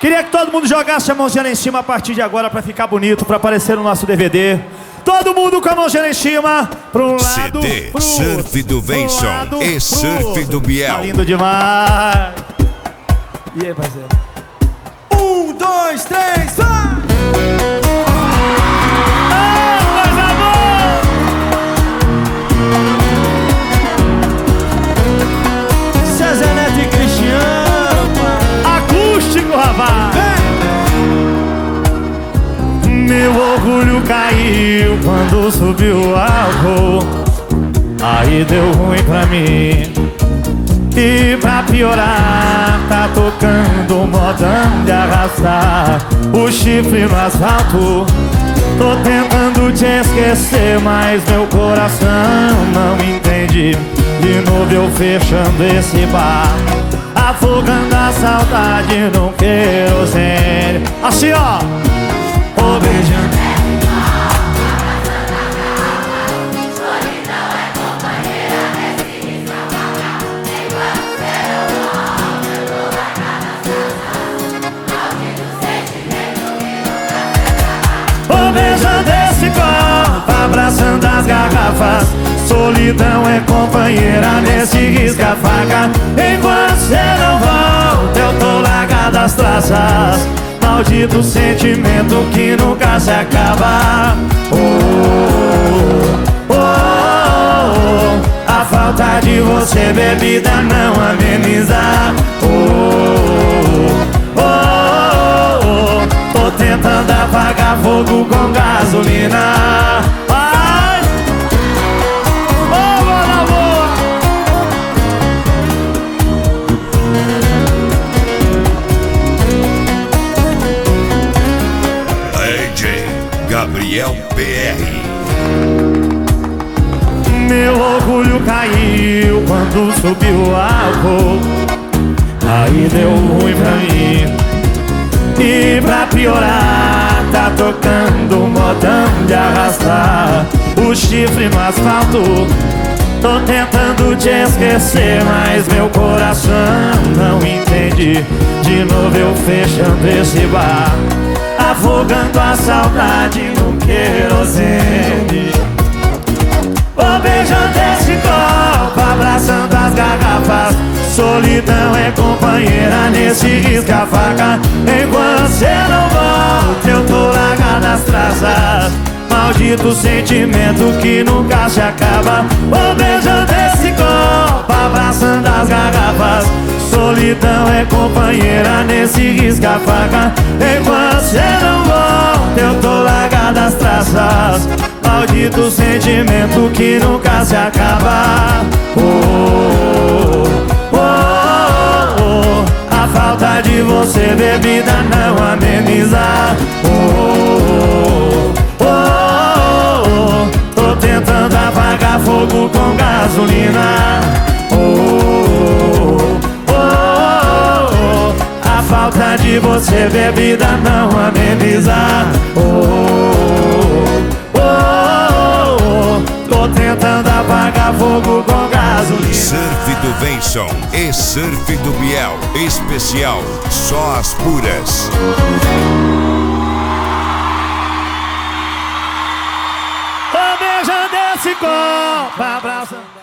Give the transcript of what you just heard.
Queria que todo mundo jogasse a mãozinha lá em cima a partir de agora pra ficar bonito, pra aparecer no nosso DVD. Todo mundo com a mãozinha lá em cima, pra um lado, CD pro Surf do Benson e Surf do Biel. Tá lindo demais. E aí, parceiro? 1, 2, 3, vai! César Neto e Cristiano, acústico, rapaz. Meu orgulho caiu quando subiu o álcool. Aí deu ruim pra mim. E pra piorar, tá tocando modão de arrastar o chifre no asfalto. Tô tentando te esquecer, mas meu coração não entende. De novo eu fechando esse bar, afogando a saudade no querosene. Assim ó, ô beijando. Beijando esse copo, abraçando as garrafas. Solidão é companheira nesse risca-faca. Enquanto cê não volta, eu tô largado as traças. Maldito sentimento que nunca se acaba. A falta de você, bebida, não ameniza. Tô tentando apagar fogo com gasolina. Ai! Oh, boa, boa! DJ Gabriel PR. Meu orgulho caiu quando subiu o álcool. Aí deu ruim pra mim. E pra piorar, tá tocando modão de arrastar o chifre no asfalto. Tô tentando te esquecer, mas meu coração não entende. De novo eu fechando esse bar, afogando a saudade no querosene. Ô beijando esse copo, abraçando as garrafas. Solidão é companheira nesse risca-faca. Enquanto cê não volta, eu tô largado nas traças. Maldito sentimento que nunca se acaba. Ô beijando esse copo, abraçando as garrafas. Solidão é companheira nesse risca-faca. Enquanto cê não volta, eu tô largado nas traças. Maldito sentimento que nunca se acaba. A falta de você, bebida, não ameniza. Tô tentando apagar fogo com gasolina. A falta de você, bebida, não ameniza. Tô tentando apagar fogo com gasolina. Surf do Benson e Surf do Biel. Especial, só as puras. Tô beijando esse copo, abraçando.